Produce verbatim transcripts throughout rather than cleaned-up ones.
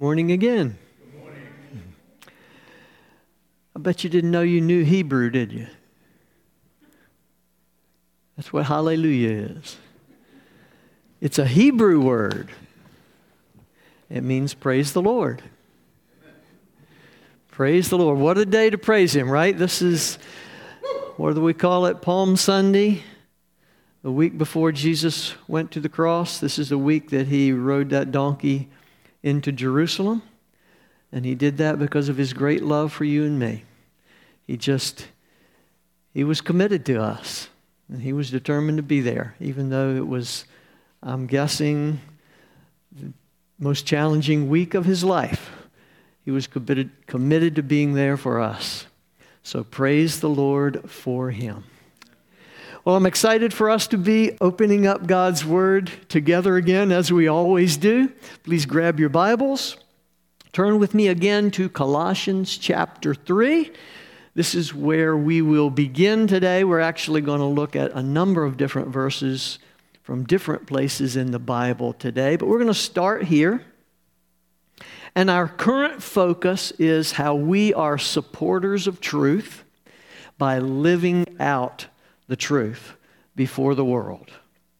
Morning again. Good morning. I bet you didn't know you knew Hebrew, did you? That's what hallelujah is. It's a Hebrew word. It means praise the Lord. Praise the Lord. What a day to praise Him, right? This is, what do we call it, Palm Sunday? The week before Jesus went to the cross. This is the week that He rode that donkey into Jerusalem. And He did that because of His great love for you and me. He just, He was committed to us. And He was determined to be there, even though it was, I'm guessing, the most challenging week of His life. He was committed, committed to being there for us. So praise the Lord for Him. Well, I'm excited for us to be opening up God's Word together again, as we always do. Please grab your Bibles. Turn with me again to Colossians chapter three. This is where we will begin today. We're actually going to look at a number of different verses from different places in the Bible today, but we're going to start here. And our current focus is how we are supporters of truth by living out the truth before the world.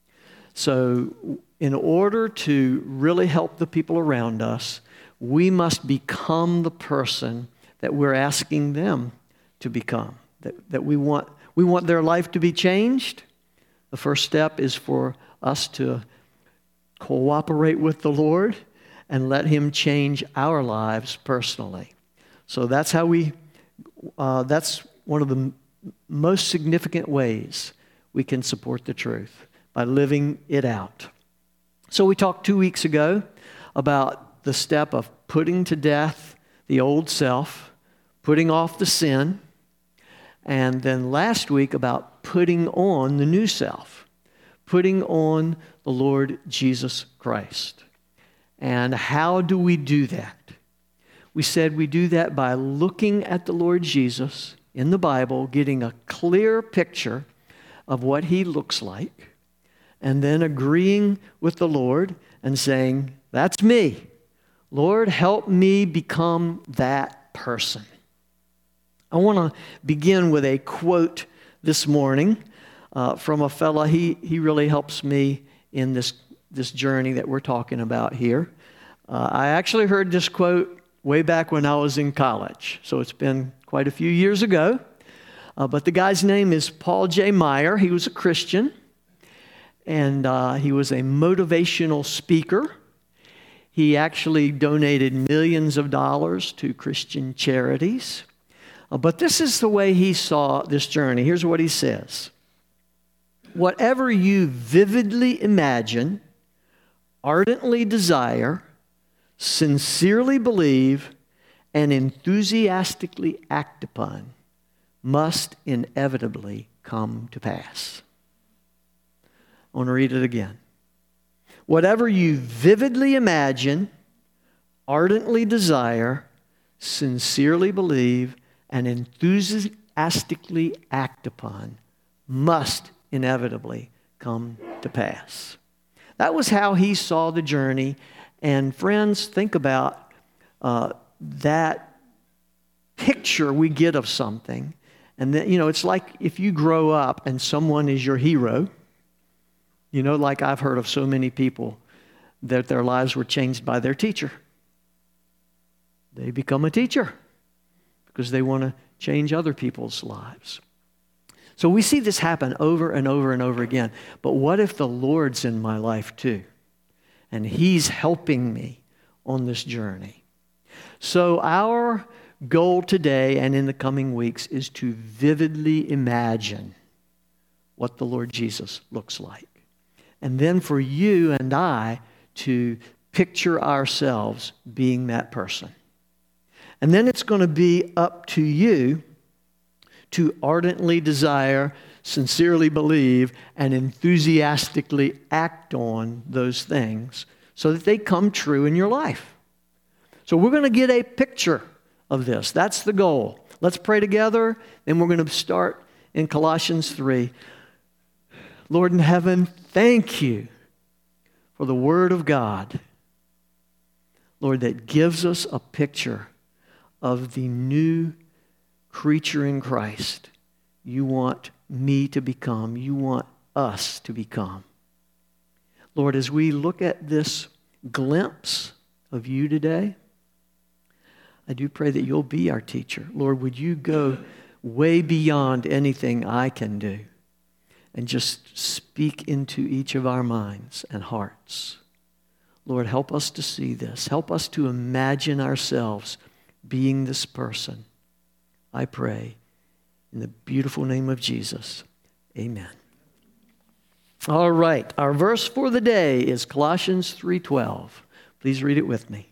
So in order to really help the people around us, we must become the person that we're asking them to become. That, that we want, we want their life to be changed. The first step is for us to cooperate with the Lord and let Him change our lives personally. So that's how we, uh, that's one of the most significant ways we can support the truth, by living it out. So we talked two weeks ago about the step of putting to death the old self, putting off the sin, and then last week about putting on the new self, putting on the Lord Jesus Christ. And how do we do that? We said we do that by looking at the Lord Jesus in the Bible, getting a clear picture of what He looks like, and then agreeing with the Lord and saying, that's me. Lord, help me become that person. I want to begin with a quote this morning uh, from a fella. He, he really helps me in this, this journey that we're talking about here. Uh, I actually heard this quote way back when I was in college, so it's been quite a few years ago. Uh, but the guy's name is Paul J. Meyer. He was a Christian, and uh, he was a motivational speaker. He actually donated millions of dollars to Christian charities. Uh, but this is the way he saw this journey. Here's what he says. Whatever you vividly imagine, ardently desire, sincerely believe, and enthusiastically act upon must inevitably come to pass. I want to read it again. Whatever you vividly imagine, ardently desire, sincerely believe, and enthusiastically act upon must inevitably come to pass. That was how he saw the journey. And friends, think about uh, that picture we get of something. And then, you know, it's like if you grow up and someone is your hero. You know, like I've heard of so many people that their lives were changed by their teacher. They become a teacher because they want to change other people's lives. So we see this happen over and over and over again. But what if the Lord's in my life too? And He's helping me on this journey. So our goal today and in the coming weeks is to vividly imagine what the Lord Jesus looks like. And then for you and I to picture ourselves being that person. And then it's going to be up to you to ardently desire, sincerely believe, and enthusiastically act on those things so that they come true in your life. So we're going to get a picture of this. That's the goal. Let's pray together, then we're going to start in Colossians three. Lord in heaven, thank you for the Word of God. Lord, that gives us a picture of the new creature in Christ you want me to become, you want us to become. Lord, as we look at this glimpse of you today, I do pray that you'll be our teacher. Lord, would you go way beyond anything I can do and just speak into each of our minds and hearts. Lord, help us to see this. Help us to imagine ourselves being this person. I pray in the beautiful name of Jesus. Amen. All right, our verse for the day is Colossians three twelve. Please read it with me.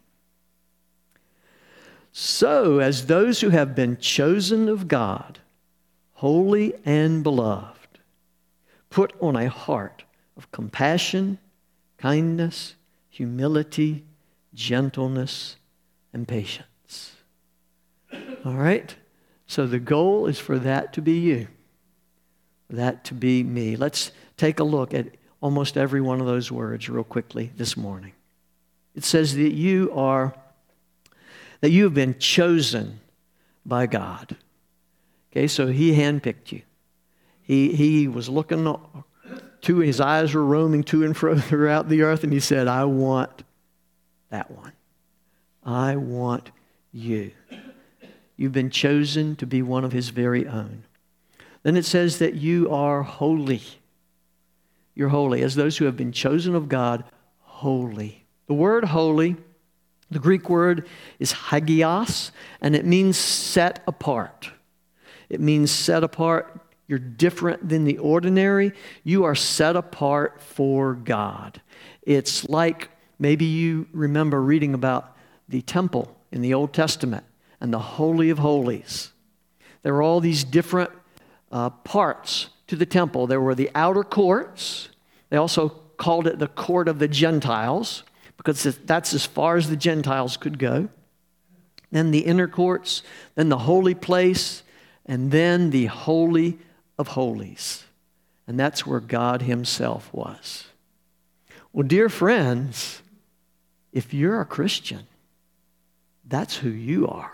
So, as those who have been chosen of God, holy and beloved, put on a heart of compassion, kindness, humility, gentleness, and patience. All right? So the goal is for that to be you, for that to be me. Let's take a look at almost every one of those words real quickly this morning. It says that you are, that you have been chosen by God. Okay, so he handpicked you. He, he was looking to, his eyes were roaming to and fro throughout the earth, and he said, I want that one. I want you. You've been chosen to be one of his very own. Then it says that you are holy. You're holy. As those who have been chosen of God, holy. The word holy, the Greek word is hagios, and it means set apart. It means set apart. You're different than the ordinary. You are set apart for God. It's like maybe you remember reading about the temple in the Old Testament and the Holy of Holies. There were all these different uh, parts to the temple. There were the outer courts. They also called it the court of the Gentiles because that's as far as the Gentiles could go. Then the inner courts, then the holy place, and then the Holy of Holies. And that's where God himself was. Well, dear friends, if you're a Christian, that's who you are.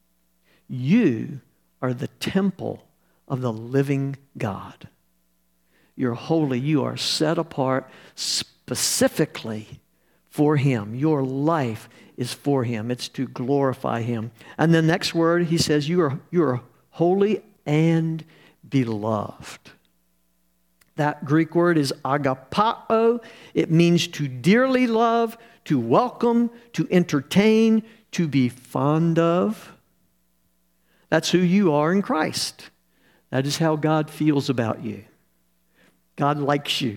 You are the temple of the living God. You're holy. You are set apart specifically for him. Your life is for him. It's to glorify him. And the next word, he says, you are, you are holy and beloved. That Greek word is agapao. It means to dearly love, to welcome, to entertain, to be fond of. That's who you are in Christ. That is how God feels about you. God likes you.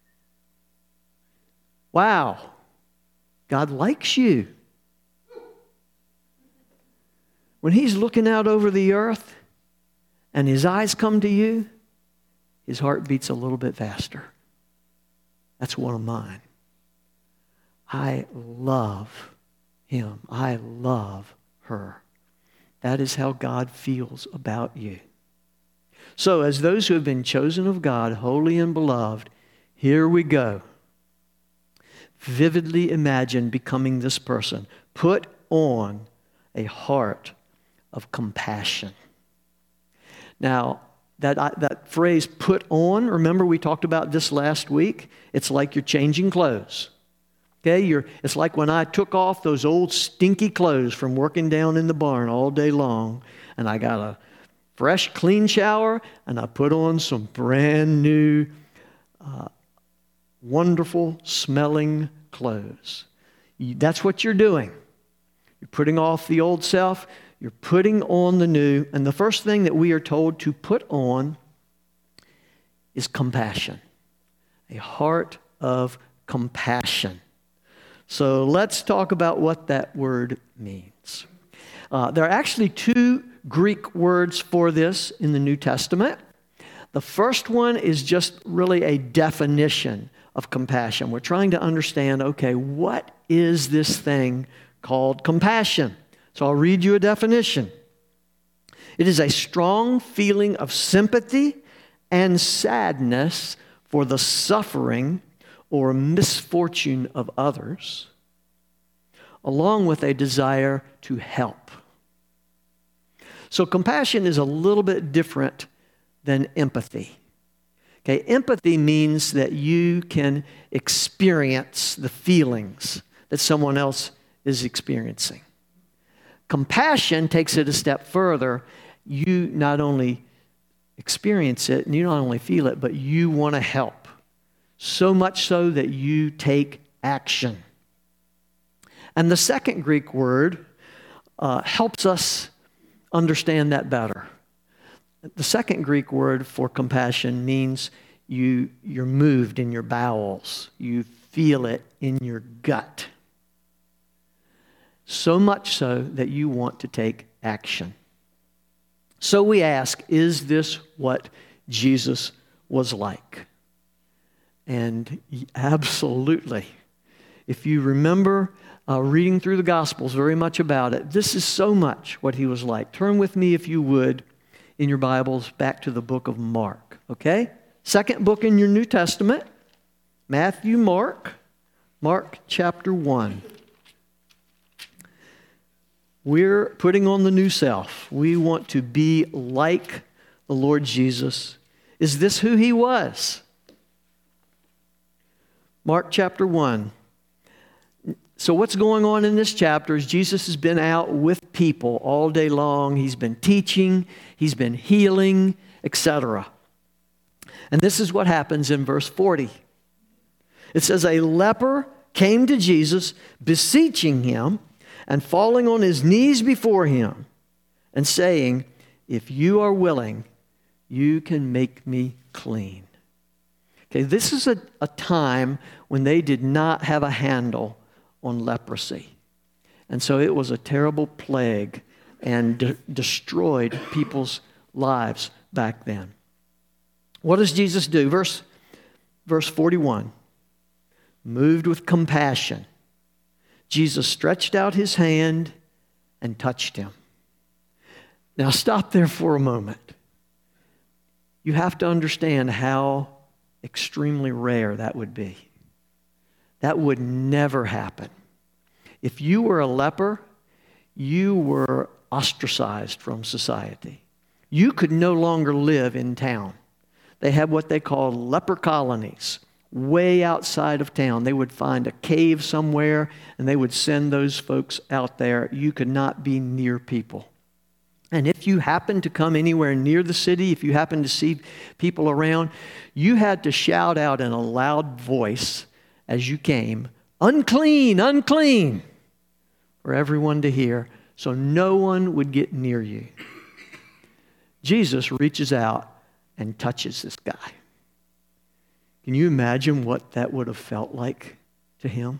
Wow. God likes you. When he's looking out over the earth and his eyes come to you, his heart beats a little bit faster. That's one of mine. I love him. I love her. That is how God feels about you. So, as those who have been chosen of God, holy and beloved, here we go. Vividly imagine becoming this person. Put on a heart of compassion. Now, that, that phrase, put on, remember we talked about this last week? It's like you're changing clothes. Okay, you're, it's like when I took off those old stinky clothes from working down in the barn all day long, and I got a fresh, clean shower, and I put on some brand new, uh, wonderful smelling clothes. You, that's what you're doing. You're putting off the old self, you're putting on the new, and the first thing that we are told to put on is compassion. A heart of compassion. So let's talk about what that word means. Uh, there are actually two Greek words for this in the New Testament. The first one is just really a definition of compassion. We're trying to understand, okay, what is this thing called compassion? So I'll read you a definition. It is a strong feeling of sympathy and sadness for the suffering or misfortune of others, along with a desire to help. So compassion is a little bit different than empathy. Okay, empathy means that you can experience the feelings that someone else is experiencing. Compassion takes it a step further. You not only experience it, and you not only feel it, but you want to help. So much so that you take action. And the second Greek word uh, helps us understand that better. The second Greek word for compassion means you, you're moved in your bowels. You feel it in your gut. So much so that you want to take action. So we ask, is this what Jesus was like? And absolutely. If you remember uh, reading through the Gospels very much about it, this is so much what he was like. Turn with me, if you would, in your Bibles back to the book of Mark, okay? Second book in your New Testament, Matthew, Mark, Mark chapter one. We're putting on the new self. We want to be like the Lord Jesus. Is this who he was? Mark chapter one. So what's going on in this chapter is Jesus has been out with people all day long. He's been teaching, he's been healing, et cetera. And this is what happens in verse forty. It says, a leper came to Jesus, beseeching him and falling on his knees before him and saying, if you are willing, you can make me clean. Okay, this is a, a time when they did not have a handle on leprosy. And so it was a terrible plague and de- destroyed people's lives back then. What does Jesus do? Verse, verse forty-one. Moved with compassion, Jesus stretched out his hand and touched him. Now stop there for a moment. You have to understand how extremely rare that would be. That would never happen. If you were a leper, you were ostracized from society. You could no longer live in town. They had what they called leper colonies, way outside of town. They would find a cave somewhere, and they would send those folks out there. You could not be near people. And if you happened to come anywhere near the city, if you happened to see people around, you had to shout out in a loud voice as you came, unclean, unclean, for everyone to hear, so no one would get near you. Jesus reaches out and touches this guy. Can you imagine what that would have felt like to him?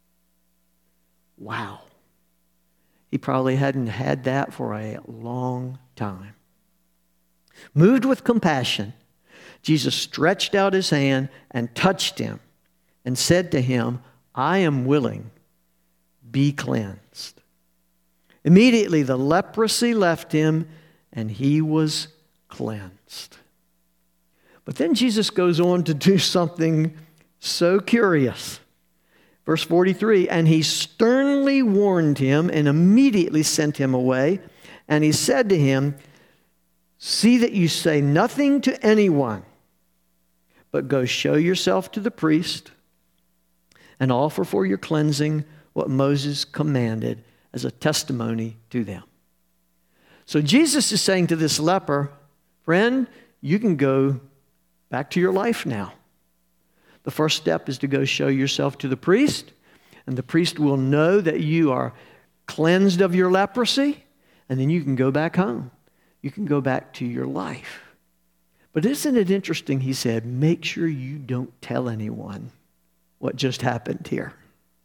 Wow. He probably hadn't had that for a long time. Moved with compassion, Jesus stretched out his hand and touched him and said to him, I am willing, be cleansed. Immediately the leprosy left him and he was cleansed. But then Jesus goes on to do something so curious. Verse forty-three, and he sternly warned him and immediately sent him away. And he said to him, see that you say nothing to anyone, but go show yourself to the priest and offer for your cleansing what Moses commanded as a testimony to them. So Jesus is saying to this leper, friend, you can go back to your life now. The first step is to go show yourself to the priest, and the priest will know that you are cleansed of your leprosy, and then you can go back home. You can go back to your life. But isn't it interesting, he said, make sure you don't tell anyone what just happened here.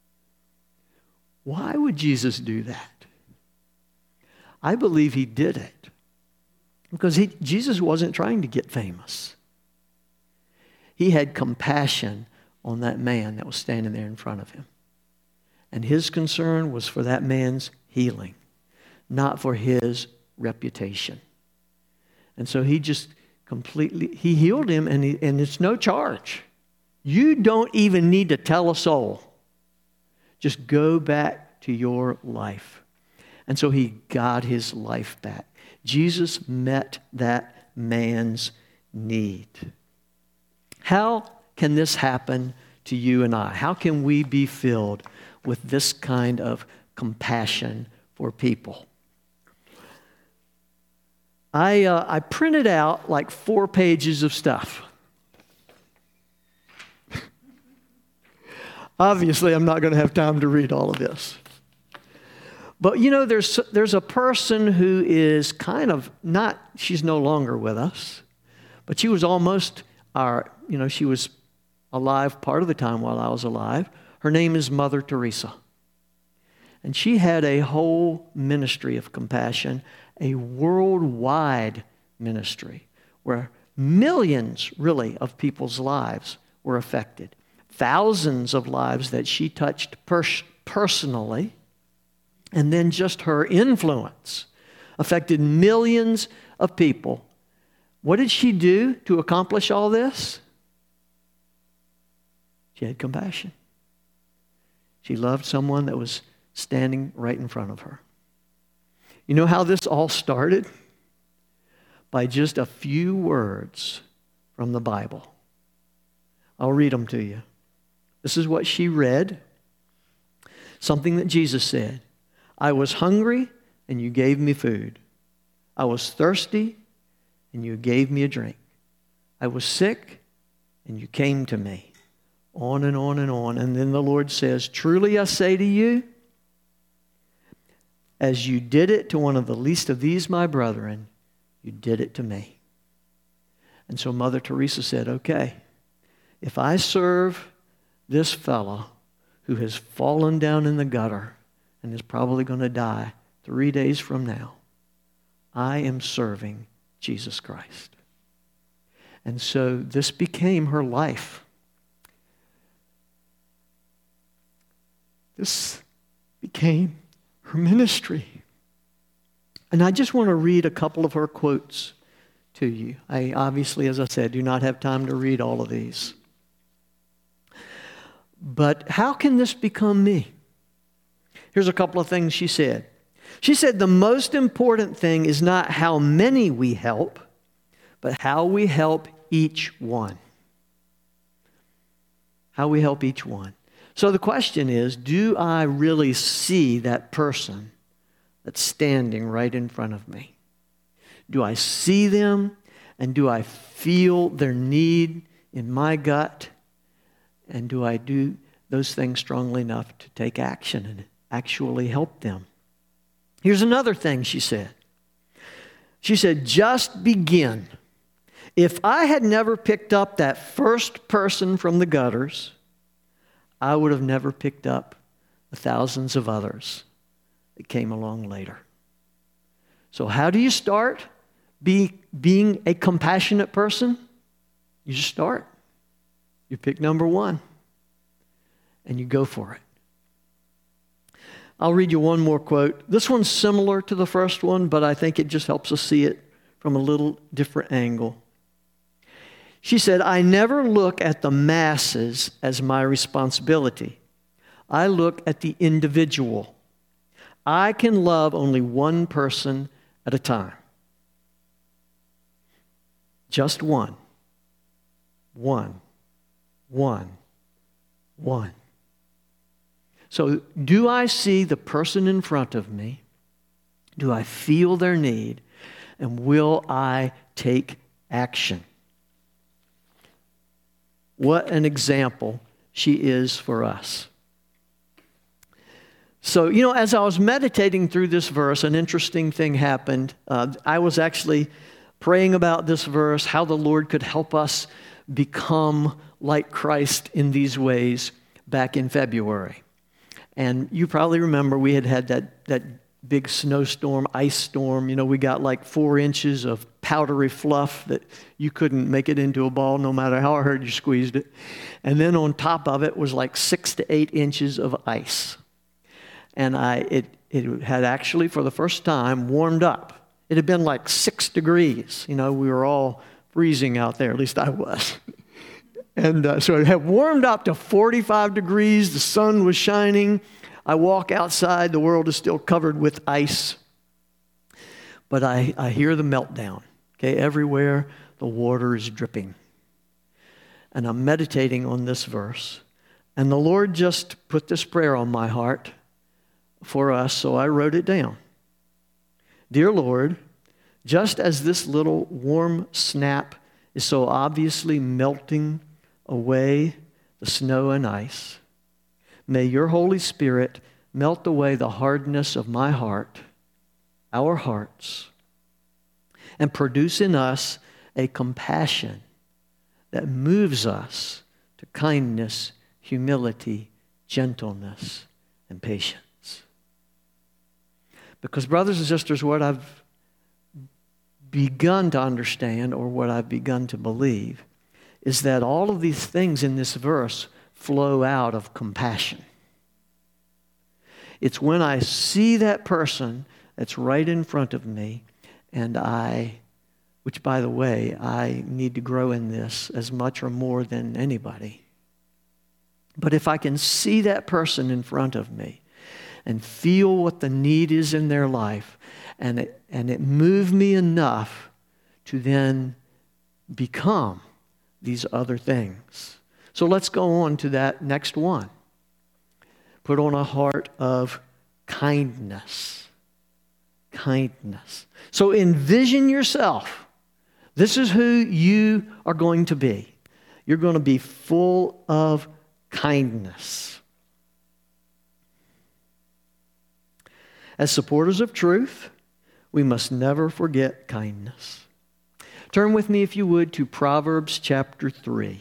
Why would Jesus do that? I believe he did it because he, Jesus wasn't trying to get famous. He had compassion on that man that was standing there in front of him. And his concern was for that man's healing, not for his reputation. And so he just completely, he healed him, and, he, and it's no charge. You don't even need to tell a soul. Just go back to your life. And so he got his life back. Jesus met that man's need. How can this happen to you and I? How can we be filled with this kind of compassion for people? I, uh, I printed out like four pages of stuff. Obviously, I'm not going to have time to read all of this. But you know, there's, there's a person who is kind of not, she's no longer with us, but she was almost our, you know, she was alive part of the time while I was alive. Her name is Mother Teresa. And she had a whole ministry of compassion, a worldwide ministry where millions, really, of people's lives were affected. Thousands of lives that she touched pers- personally. And then just her influence affected millions of people. What did she do to accomplish all this? She had compassion. She loved someone that was standing right in front of her. You know how this all started? By just a few words from the Bible. I'll read them to you. This is what she read. Something that Jesus said. I was hungry, and you gave me food. I was thirsty, and you gave me a drink. I was sick, and you came to me. On and on and on. And then the Lord says, truly I say to you, as you did it to one of the least of these my brethren, you did it to me. And so Mother Teresa said, okay, if I serve this fellow who has fallen down in the gutter and is probably going to die three days from now, I am serving Jesus Christ. And so this became her life. This became her ministry. And I just want to read a couple of her quotes to you. I obviously, as I said, do not have time to read all of these. But how can this become me? Here's a couple of things she said. She said, the most important thing is not how many we help, but how we help each one. How we help each one. So the question is, do I really see that person that's standing right in front of me? Do I see them, and do I feel their need in my gut? And do I do those things strongly enough to take action and actually help them? Here's another thing she said. She said, just begin. If I had never picked up that first person from the gutters, I would have never picked up the thousands of others that came along later. So how do you start be, being a compassionate person? You just start. You pick number one, and you go for it. I'll read you one more quote. This one's similar to the first one, but I think it just helps us see it from a little different angle. She said, I never look at the masses as my responsibility. I look at the individual. I can love only one person at a time. Just one. One. One. One. So, do I see the person in front of me? Do I feel their need? And will I take action? What an example she is for us. So, you know, as I was meditating through this verse, an interesting thing happened. Uh, I was actually praying about this verse, how the Lord could help us become like Christ in these ways back in February. And you probably remember we had had that, that big snowstorm, ice storm. You know, we got like four inches of powdery fluff that you couldn't make it into a ball no matter how hard you squeezed it. And then on top of it was like six to eight inches of ice. And I, it, it had actually, for the first time, warmed up. It had been like six degrees. You know, we were all freezing out there, at least I was. And uh, so it had warmed up to forty-five degrees. The sun was shining. I walk outside, the world is still covered with ice. But I, I hear the meltdown. Okay, everywhere the water is dripping. And I'm meditating on this verse. And the Lord just put this prayer on my heart for us, so I wrote it down. Dear Lord, just as this little warm snap is so obviously melting away the snow and ice, may your Holy Spirit melt away the hardness of my heart, our hearts, and produce in us a compassion that moves us to kindness, humility, gentleness, and patience. Because, brothers and sisters, what I've begun to understand, or what I've begun to believe, is that all of these things in this verse flow out of compassion. It's when I see that person that's right in front of me, and I, which by the way, I need to grow in this as much or more than anybody. But if I can see that person in front of me and feel what the need is in their life, and it, and it moved me enough to then become these other things. So let's go on to that next one. Put on a heart of kindness. Kindness. So envision yourself. This is who you are going to be. You're going to be full of kindness. As supporters of truth, we must never forget kindness. Turn with me, if you would, to Proverbs chapter three.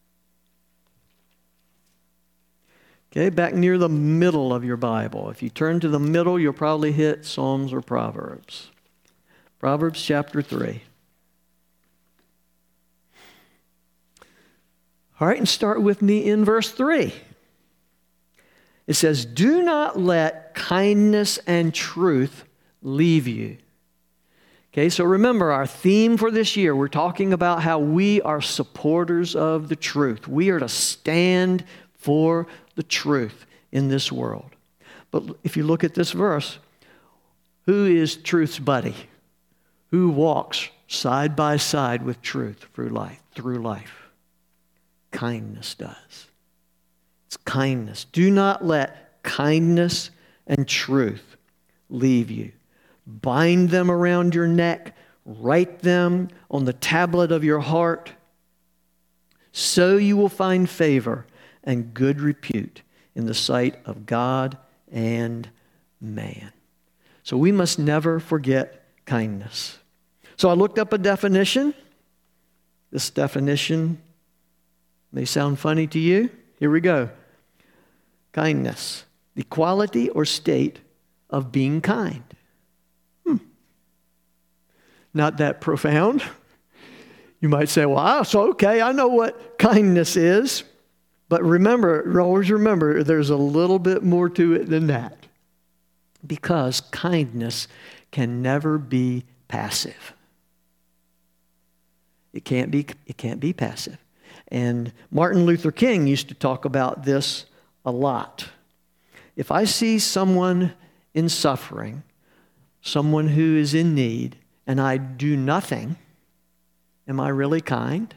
Okay, back near the middle of your Bible. If you turn to the middle, you'll probably hit Psalms or Proverbs. Proverbs chapter three. All right, and start with me in verse three. It says, do not let kindness and truth leave you. Okay, so remember our theme for this year. We're talking about how we are supporters of the truth. We are to stand for the truth in this world. But if you look at this verse, who is truth's buddy? Who walks side by side with truth through life? Through life? Kindness does. It's kindness. Do not let kindness and truth leave you. Bind them around your neck. Write them on the tablet of your heart. So you will find favor and good repute in the sight of God and man. So we must never forget kindness. So I looked up a definition. This definition may sound funny to you. Here we go. Kindness, the quality or state of being kind. Hmm. Not that profound. You might say, well, so okay, I know what kindness is. But remember, always remember, there's a little bit more to it than that. Because kindness can never be passive. It can't be, it can't be passive. And Martin Luther King used to talk about this a lot. If I see someone in suffering, someone who is in need, and I do nothing, am I really kind?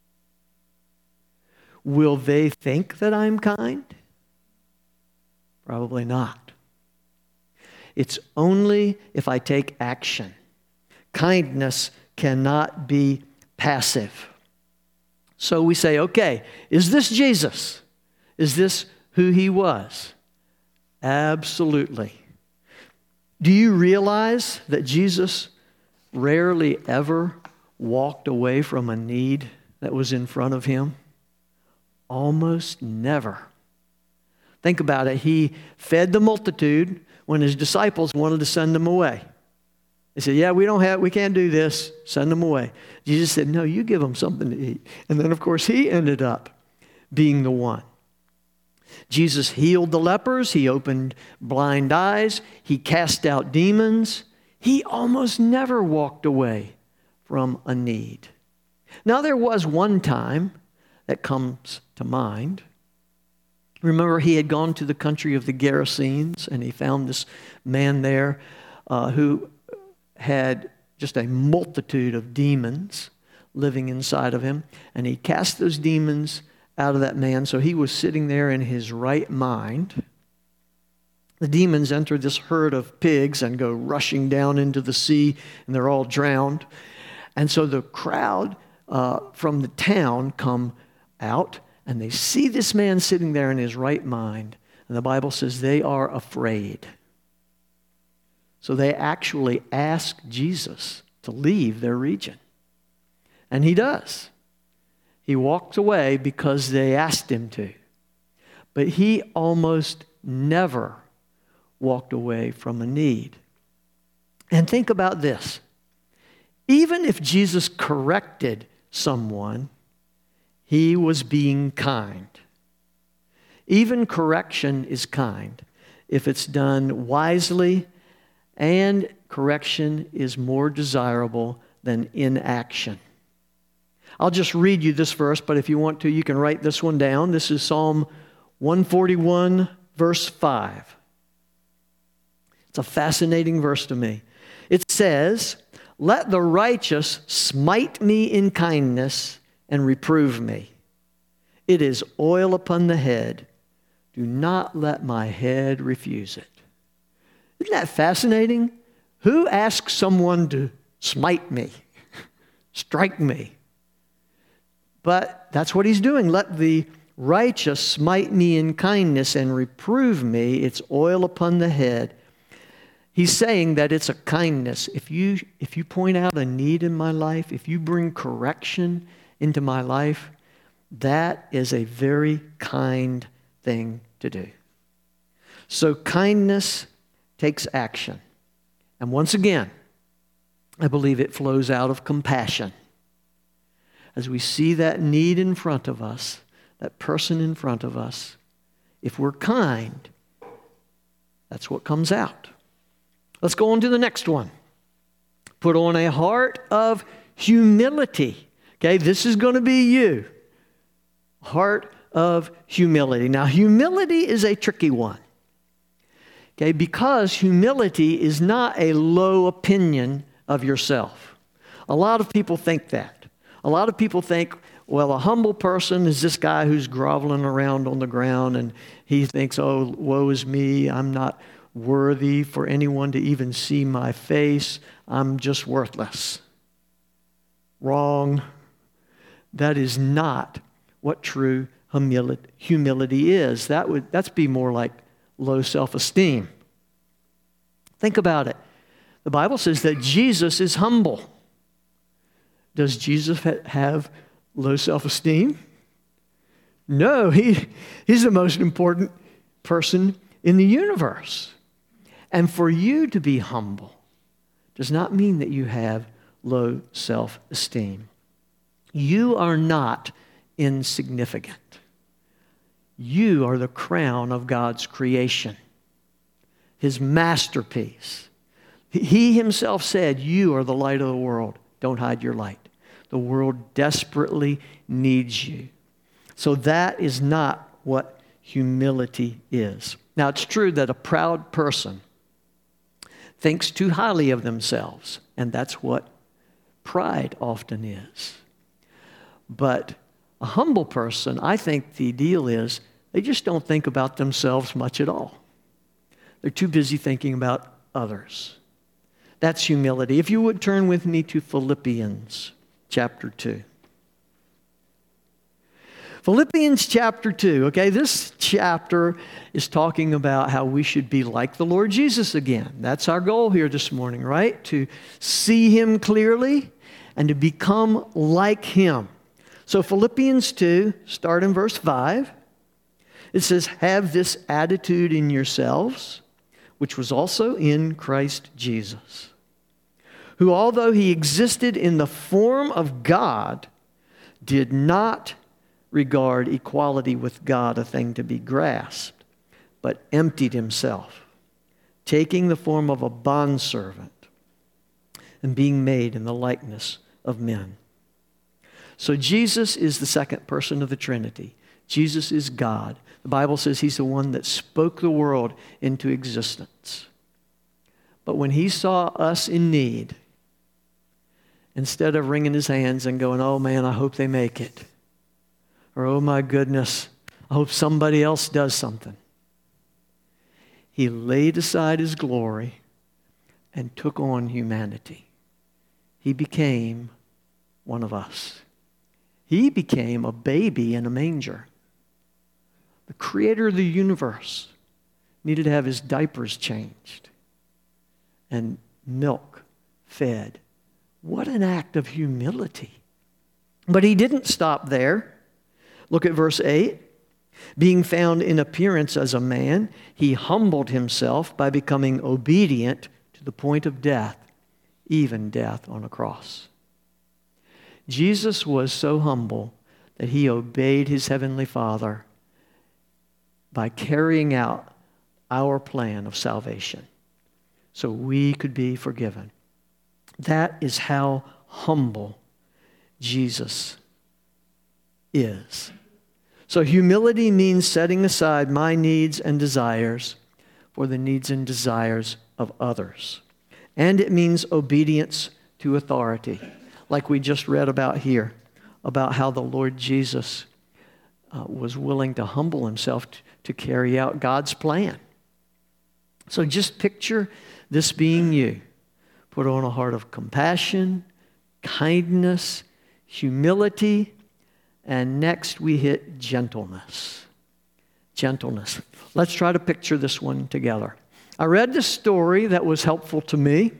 Will they think that I'm kind? Probably not. It's only if I take action. Kindness cannot be passive. So we say, okay, is this Jesus? Is this who he was? Absolutely. Do you realize that Jesus rarely ever walked away from a need that was in front of him? Almost never. Think about it. He fed the multitude when his disciples wanted to send them away. They said, yeah, we don't have, we can't do this. Send them away. Jesus said, no, you give them something to eat. And then, of course, he ended up being the one. Jesus healed the lepers. He opened blind eyes. He cast out demons. He almost never walked away from a need. Now, there was one time that comes to mind Remember, he had gone to the country of the Gerasenes, and he found this man there uh, who had just a multitude of demons living inside of him. And he cast those demons out of that man, so he was sitting there in his right mind. The demons enter this herd of pigs and go rushing down into the sea, and they're all drowned. And so the crowd uh, from the town come out, and they see this man sitting there in his right mind. And the Bible says they are afraid. So they actually ask Jesus to leave their region. And he does. He walks away because they asked him to. But he almost never walked away from a need. And think about this. Even if Jesus corrected someone, he was being kind. Even correction is kind if it's done wisely, and correction is more desirable than inaction. I'll just read you this verse, but if you want to, you can write this one down. This is Psalm one forty-one, verse five. It's a fascinating verse to me. It says, "Let the righteous smite me in kindness and reprove me. It is oil upon the head. Do not let my head refuse it." Isn't that fascinating? Who asks someone to smite me, strike me? But that's what he's doing. Let the righteous smite me in kindness and reprove me. It's oil upon the head. He's saying that it's a kindness. If you, if you point out a need in my life, if you bring correction into my life, that is a very kind thing to do. So kindness takes action. And once again, I believe it flows out of compassion. As we see that need in front of us, that person in front of us, if we're kind, that's what comes out. Let's go on to the next one. Put on a heart of humility. Okay, this is going to be you. Heart of humility. Now, humility is a tricky one. Okay, because humility is not a low opinion of yourself. A lot of people think that. A lot of people think, well, a humble person is this guy who's groveling around on the ground and he thinks, oh, woe is me, I'm not worthy for anyone to even see my face. I'm just worthless. Wrong. That is not what true humility is. That would that's be more like low self-esteem. Think about it. The Bible says that Jesus is humble. Does Jesus have low self-esteem? No, he, he's the most important person in the universe. And for you to be humble does not mean that you have low self-esteem. You are not insignificant. You are the crown of God's creation, His masterpiece. He himself said, you are the light of the world. Don't hide your light. The world desperately needs you. So that is not what humility is. Now, it's true that a proud person thinks too highly of themselves, and that's what pride often is. But a humble person, I think the deal is they just don't think about themselves much at all. They're too busy thinking about others. That's humility. If you would turn with me to Philippians chapter two. Philippians chapter two, okay, this chapter is talking about how we should be like the Lord Jesus again. That's our goal here this morning, right? To see Him clearly and to become like Him. So Philippians two, start in verse five. It says, have this attitude in yourselves, which was also in Christ Jesus, who although He existed in the form of God, did not regard equality with God a thing to be grasped, but emptied Himself, taking the form of a bondservant and being made in the likeness of men. So Jesus is the second person of the Trinity. Jesus is God. The Bible says he's the one that spoke the world into existence. But when he saw us in need, instead of wringing his hands and going, oh man, I hope they make it, or oh my goodness, I hope somebody else does something, he laid aside his glory and took on humanity. He became one of us. He became a baby in a manger. The creator of the universe needed to have his diapers changed and milk fed. What an act of humility. But he didn't stop there. Look at verse eight. Being found in appearance as a man, he humbled himself by becoming obedient to the point of death, even death on a cross. Jesus was so humble that he obeyed his heavenly Father by carrying out our plan of salvation so we could be forgiven. That is how humble Jesus is. So humility means setting aside my needs and desires for the needs and desires of others. And it means obedience to authority, like we just read about here, about how the Lord Jesus uh, was willing to humble himself t- to carry out God's plan. So just picture this being you. Put on a heart of compassion, kindness, humility, and next we hit gentleness. Gentleness. Let's try to picture this one together. I read this story that was helpful to me.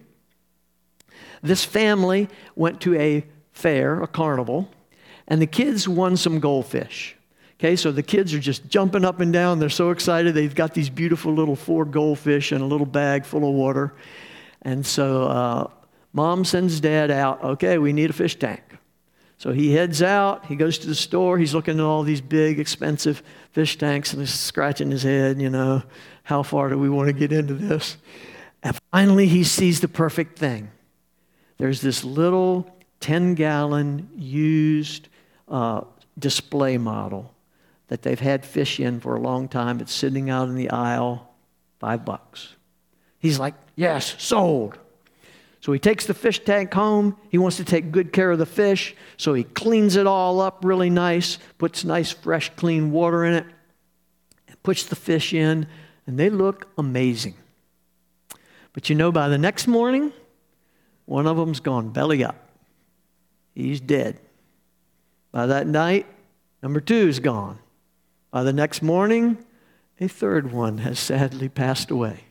This family went to a fair, a carnival, and the kids won some goldfish. Okay, so the kids are just jumping up and down. They're so excited. They've got these beautiful little four goldfish in a little bag full of water. And so uh, mom sends dad out. Okay, we need a fish tank. So he heads out. He goes to the store. He's looking at all these big, expensive fish tanks, and he's scratching his head, you know, how far do we want to get into this? And finally, he sees the perfect thing. There's this little ten-gallon used uh, display model that they've had fish in for a long time. It's sitting out in the aisle, five bucks. He's like, yes, sold. So he takes the fish tank home. He wants to take good care of the fish, so he cleans it all up really nice, puts nice, fresh, clean water in it, and puts the fish in, and they look amazing. But you know, by the next morning, one of them's gone belly up. He's dead. By that night, number two is gone. By the next morning, a third one has sadly passed away.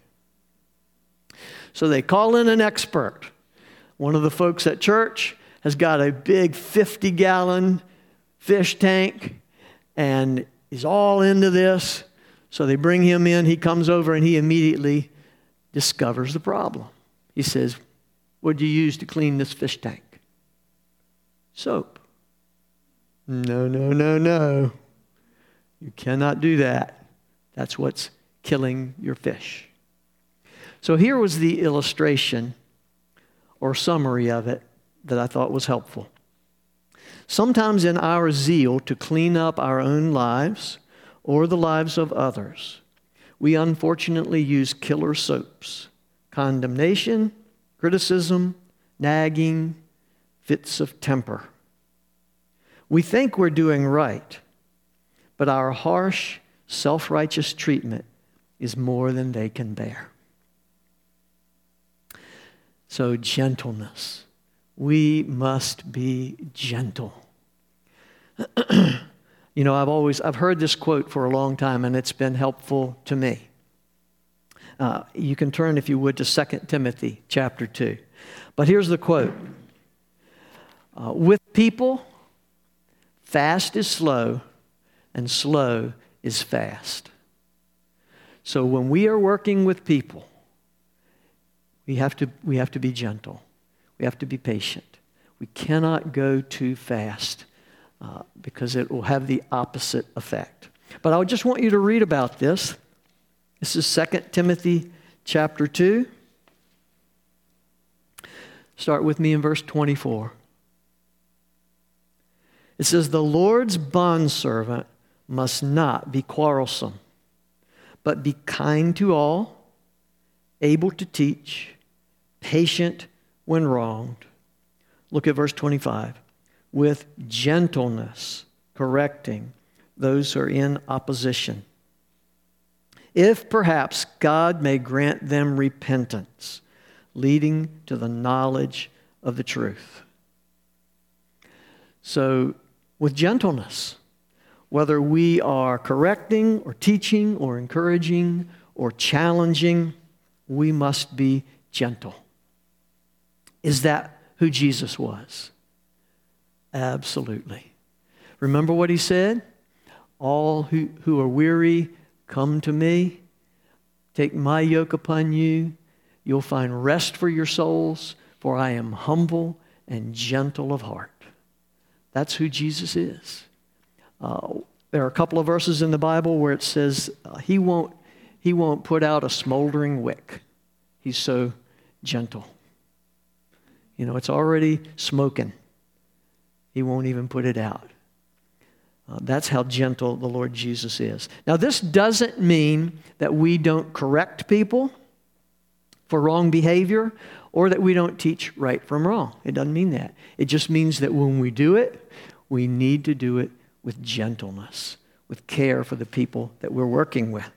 So they call in an expert. One of the folks at church has got a big fifty-gallon fish tank and is all into this. So they bring him in. He comes over and he immediately discovers the problem. He says, what did you use to clean this fish tank? Soap. No, no, no, no. You cannot do that. That's what's killing your fish. So here was the illustration or summary of it that I thought was helpful. Sometimes in our zeal to clean up our own lives or the lives of others, we unfortunately use killer soaps: condemnation, criticism, nagging, fits of temper. We think we're doing right, but our harsh, self-righteous treatment is more than they can bear. So gentleness. We must be gentle. You know, I've always, I've heard this quote for a long time, and it's been helpful to me. Uh, you can turn, if you would, to Second Timothy chapter two. But here's the quote. Uh, with people, fast is slow, and slow is fast. So when we are working with people, we have to, we have to be gentle. We have to be patient. We cannot go too fast uh, because it will have the opposite effect. But I just want you to read about this. This is Second Timothy chapter two. Start with me in verse twenty-four. It says, the Lord's bondservant, must not be quarrelsome, but be kind to all, able to teach, patient when wronged. Look at verse twenty-five. With gentleness, correcting those who are in opposition, if perhaps God may grant them repentance, leading to the knowledge of the truth. So, with gentleness, whether we are correcting or teaching or encouraging or challenging, we must be gentle. Is that who Jesus was? Absolutely. Remember what he said? All who, who are weary, come to me. Take my yoke upon you. You'll find rest for your souls, for I am humble and gentle of heart. That's who Jesus is. Uh, there are a couple of verses in the Bible where it says uh, he won't, he won't put out a smoldering wick. He's so gentle. You know, it's already smoking. He won't even put it out. Uh, that's how gentle the Lord Jesus is. Now, this doesn't mean that we don't correct people for wrong behavior or that we don't teach right from wrong. It doesn't mean that. It just means that when we do it, we need to do it with gentleness, with care for the people that we're working with.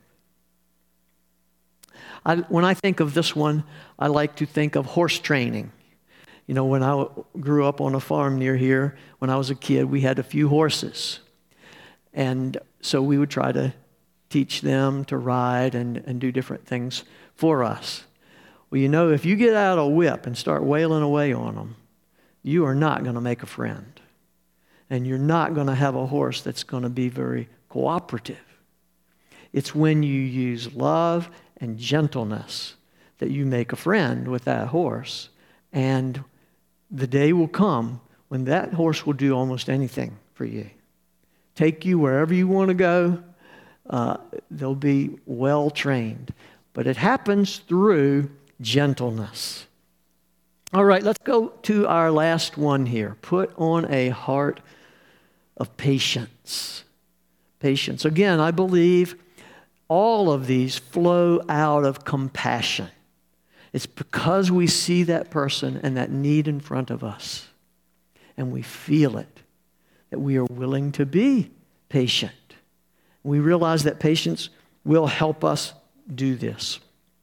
I, when I think of this one, I like to think of horse training. You know, when I grew up on a farm near here, when I was a kid, we had a few horses. And so we would try to teach them to ride and, and do different things for us. Well, you know, if you get out a whip and start wailing away on them, you are not going to make a friend. And you're not going to have a horse that's going to be very cooperative. It's when you use love and gentleness that you make a friend with that horse. And the day will come when that horse will do almost anything for you. Take you wherever you want to go. Uh, they'll be well trained. But it happens through gentleness. All right, let's go to our last one here. Put on a heart of patience. Patience. Again, I believe all of these flow out of compassion. It's because we see that person and that need in front of us, and we feel it, that we are willing to be patient. We realize that patience will help us do this.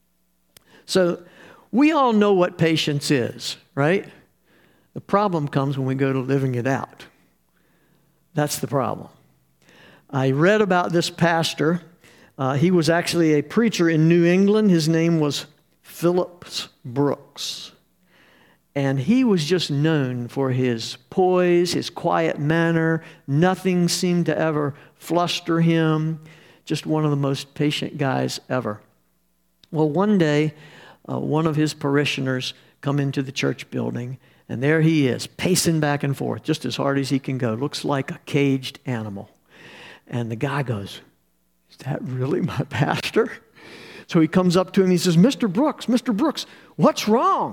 So we all know what patience is, right? The problem comes when we go to living it out. That's the problem. I read about this pastor. Uh, he was actually a preacher in New England. His name was Phillips Brooks. And he was just known for his poise, his quiet manner. Nothing seemed to ever fluster him. Just one of the most patient guys ever. Well, one day, uh, one of his parishioners come into the church building, and there he is, pacing back and forth, just as hard as he can go. Looks like a caged animal. And the guy goes, "Is that really my pastor?" So he comes up to him, he says, "Mister Brooks, Mister Brooks, what's wrong?"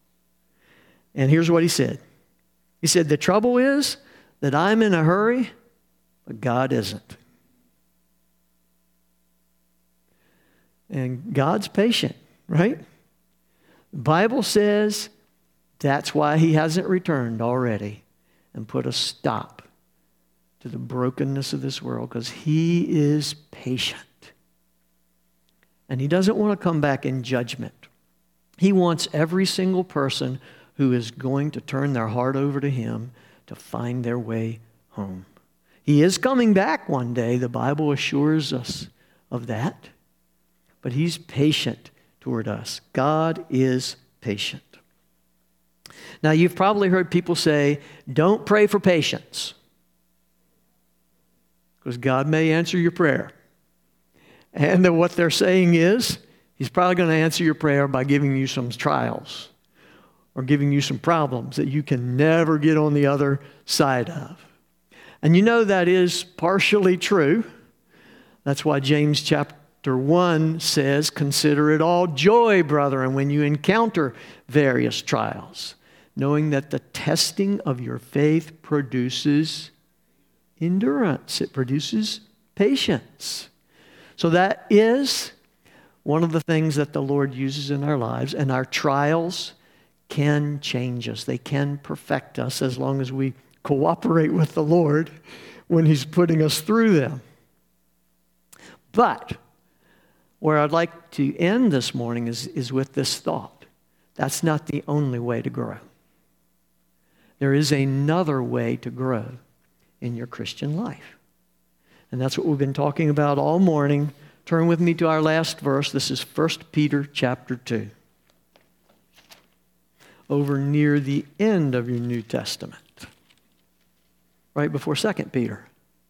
And here's what he said. He said, "The trouble is that I'm in a hurry, but God isn't." And God's patient, right? The Bible says that's why he hasn't returned already and put a stop to the brokenness of this world, because he is patient. And he doesn't want to come back in judgment. He wants every single person who is going to turn their heart over to him to find their way home. He is coming back one day. The Bible assures us of that. But he's patient toward us. God is patient. Now, you've probably heard people say, don't pray for patience, because God may answer your prayer. And then what they're saying is, he's probably going to answer your prayer by giving you some trials or giving you some problems that you can never get on the other side of. And you know that is partially true. That's why James chapter one says, "Consider it all joy, brethren, when you encounter various trials, knowing that the testing of your faith produces endurance." It produces patience. So that is one of the things that the Lord uses in our lives, and our trials can change us. They can perfect us as long as we cooperate with the Lord when He's putting us through them. But where I'd like to end this morning is, is with this thought. That's not the only way to grow. There is another way to grow in your Christian life. And that's what we've been talking about all morning. Turn with me to our last verse. This is First Peter chapter two. Over near the end of your New Testament. Right before Second Peter.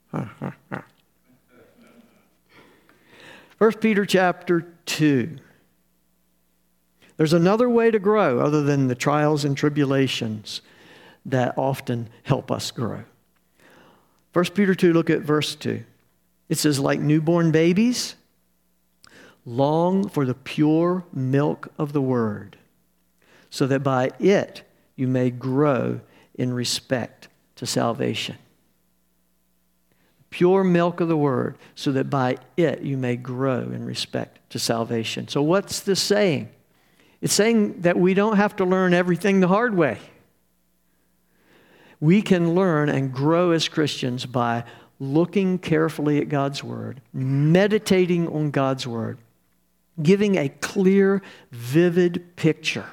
First Peter chapter two. There's another way to grow other than the trials and tribulations that often help us grow. First Peter two, look at verse two. It says, like newborn babies, long for the pure milk of the word, so that by it you may grow in respect to salvation. Pure milk of the word, so that by it you may grow in respect to salvation. So what's this saying? It's saying that we don't have to learn everything the hard way. We can learn and grow as Christians by looking carefully at God's word, meditating on God's word, giving a clear, vivid picture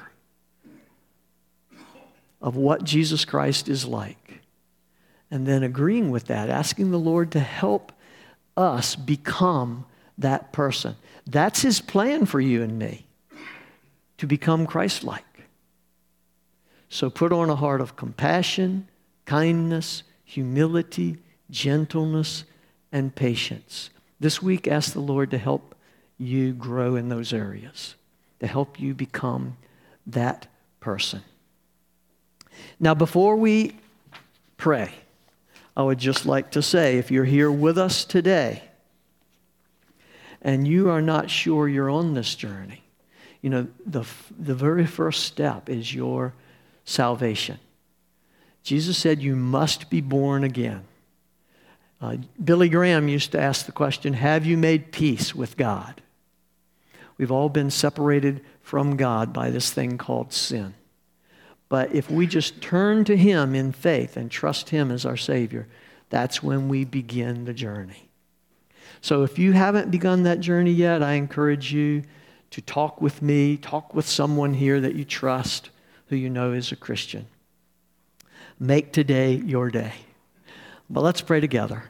of what Jesus Christ is like, and then agreeing with that, asking the Lord to help us become that person. That's His plan for you and me, to become Christ-like. So put on a heart of compassion, kindness, humility, gentleness, and patience. This week, ask the Lord to help you grow in those areas, to help you become that person. Now, before we pray, I would just like to say, if you're here with us today and you are not sure you're on this journey, you know, the, the very first step is your salvation. Jesus said you must be born again. Uh, Billy Graham used to ask the question, have you made peace with God? We've all been separated from God by this thing called sin. But if we just turn to Him in faith and trust Him as our Savior, that's when we begin the journey. So if you haven't begun that journey yet, I encourage you to talk with me, talk with someone here that you trust, who you know is a Christian. Make today your day. But let's pray together.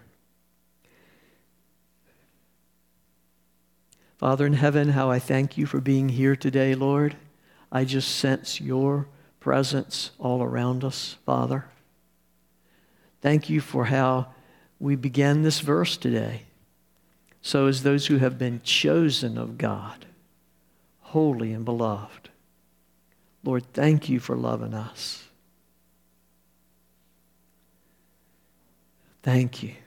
Father in heaven, how I thank you for being here today, Lord. I just sense your presence all around us, Father. Thank you for how we began this verse today. So as those who have been chosen of God, holy and beloved. Lord, thank you for loving us. Thank you.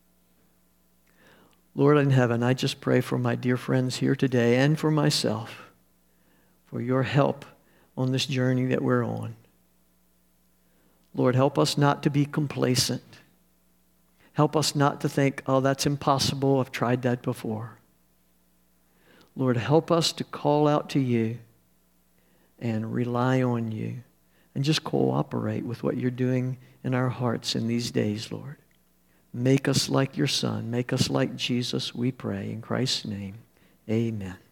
Lord in heaven, I just pray for my dear friends here today and for myself, for your help on this journey that we're on. Lord, help us not to be complacent. Help us not to think, oh, that's impossible. I've tried that before. Lord, help us to call out to you and rely on you and just cooperate with what you're doing in our hearts in these days, Lord. Make us like your Son. Make us like Jesus, we pray. In Christ's name, amen.